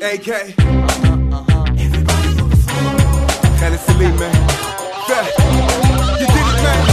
AK. Everybody on the floor. And it's Salim, man. Yeah. You did it, man.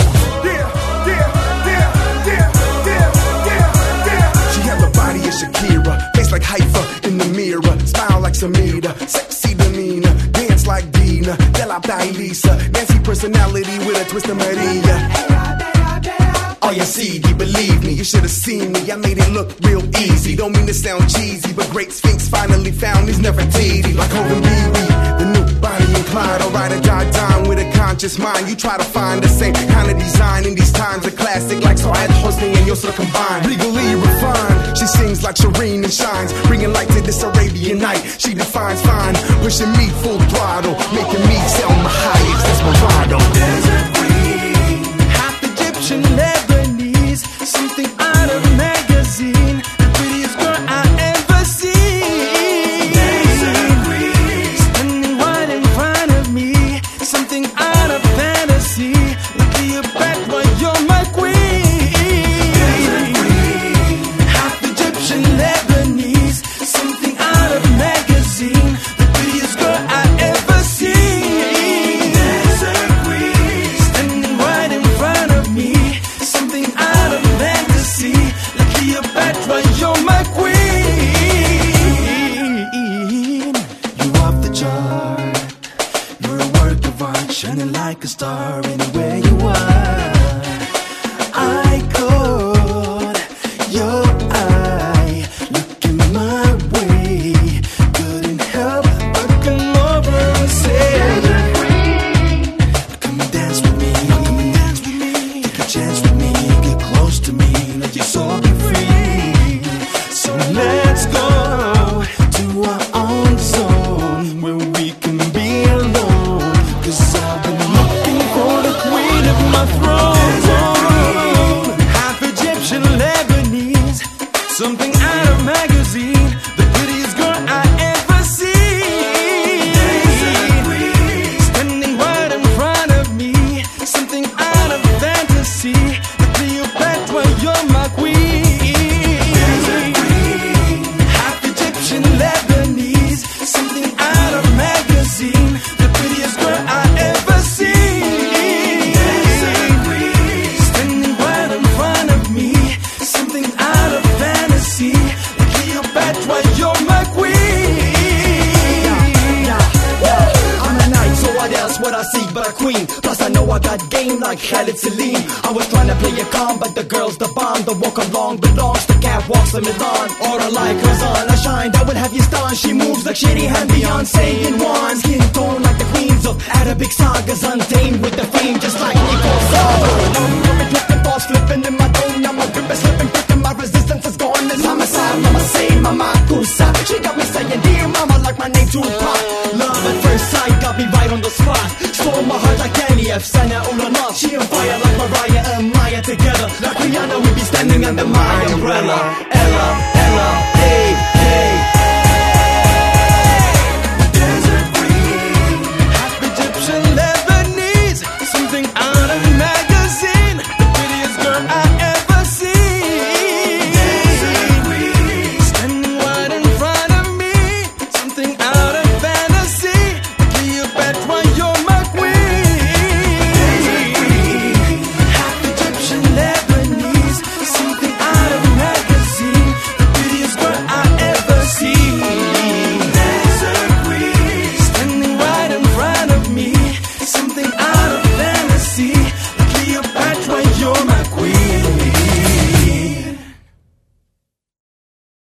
She had the body of Shakira, face like Haifa in the mirror, smile like Samira, sexy demeanor, dance like Dina, De La Lisa, Nancy personality with a twist of Maria. Oh, you see, believe me, you should have seen me. I made it look real easy. Don't mean to sound cheesy, but great Sphinx finally found he's never teedy. Like Hogan Beebe, the new Bonnie and Clyde. I'll ride or die dying with a conscious mind. You try to find the same kind of design in these times. A classic like Saad Hosni and Yusra combined. Legally refined, she sings like Shireen and shines, bringing light to this Arabian night. She defines fine, pushing me full throttle, making me sell my highest desperado. Desert queen, half Egyptian Lebanese, something out of a magazine, the prettiest girl I ever seen. Desert queen, standing right in front of me, something out of fantasy. Look at your back while you're my queen. Desert queen, half Egyptian Lebanese, something out of a magazine, the prettiest girl I ever seen. Desert queen, standing right in front of me, something out of fantasy. Look at your back while you're my queen. You off the chart, you're a work of art, shining like a star anywhere you are. I caught your eye, looking my way, couldn't help but come over and say, come and dance with me, take a chance with me, get close to me, let your soul be free. So let's go to our own zone where we can be alone, 'cause I've been looking for the queen of my throne. Half Egyptian Lebanese, something out of magazine, the prettiest girl I ever seen. Standing right in front of me, something out of fantasy. Look to your back while you're my queen. Half Egyptian Lebanese, something out of magazine, the prettiest girl I ever seen. Standing right in front of me, something out of fantasy. Look at your back while you're my queen. I'm a knight, so what else would I seek but a queen? Plus I know I got game like Khalid Salim. I was trying to play it calm, but the girl's the bomb. The walk along belongs to catwalks in Milan. Aura like Razan, I shine, that will have you stunned. She moves like Shady Hand Beyonce in one. Skin tone like the queens of Arabic sagas, untamed with the fame just like Nicole Saba. I'm twisting balls, flipping in my dome. Now my grip is slipping quick and my resistance is gone. It's homicide, mama say, mama kusa. She got me saying, dear mama, like my name Tupac. Love at first sight got me right on the spot. Stole my heart like Danny F. Sana Ulana. She on fire like Mariah and Maya together. Like Rihanna, we be standing under my umbrella. Ella.